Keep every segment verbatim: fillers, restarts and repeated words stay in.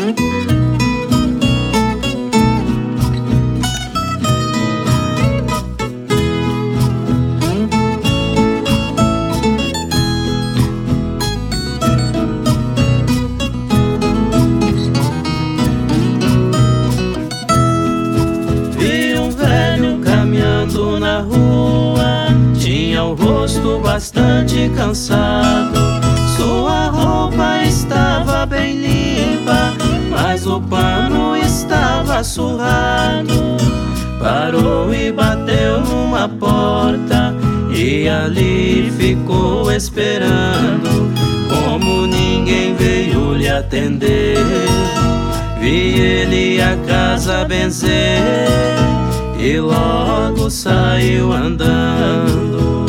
Na rua, tinha o rosto bastante cansado. Sua roupa estava bem limpa, mas o pano estava surrado. Parou e bateu numa porta, e ali ficou esperando. Como ninguém veio lhe atender, vi ele a casa benzer, e logo saiu andando.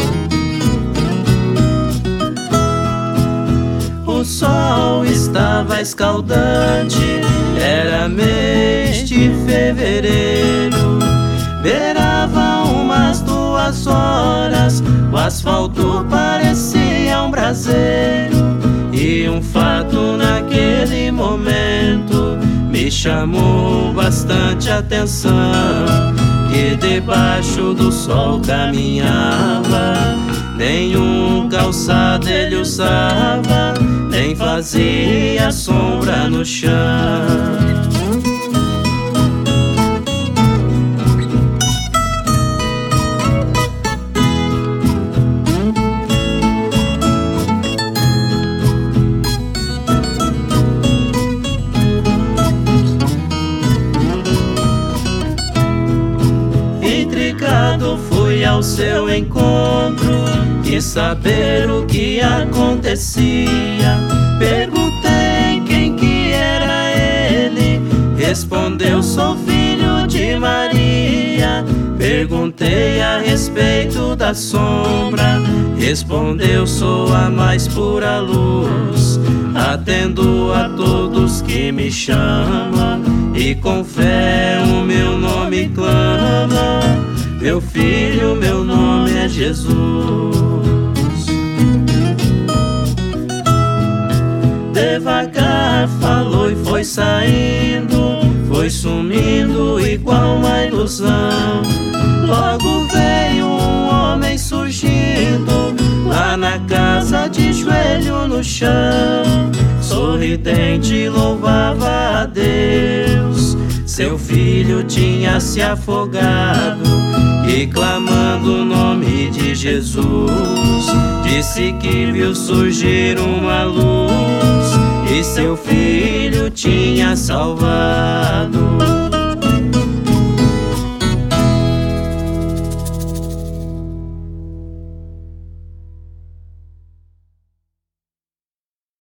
O sol estava escaldante, era mês de fevereiro. Beirava umas duas horas, o asfalto parecia um braseiro. E um fato naquele momento me chamou bastante atenção, que debaixo do sol caminhava, nenhum calçado ele usava, nem fazia sombra no chão. Fui ao seu encontro, quis saber o que acontecia. Perguntei quem que era ele, respondeu: sou filho de Maria. Perguntei a respeito da sombra, respondeu: sou a mais pura luz. Atendo a todos que me chamam, e com fé o meu nome clama. Meu filho, meu nome é Jesus. Devagar falou e foi saindo, foi sumindo igual uma ilusão. Logo veio um homem surgindo, lá na casa de joelho no chão. Sorridente louvava a Deus, seu filho tinha se afogado, e clamando o nome de Jesus, disse que viu surgir uma luz, e seu filho tinha salvado.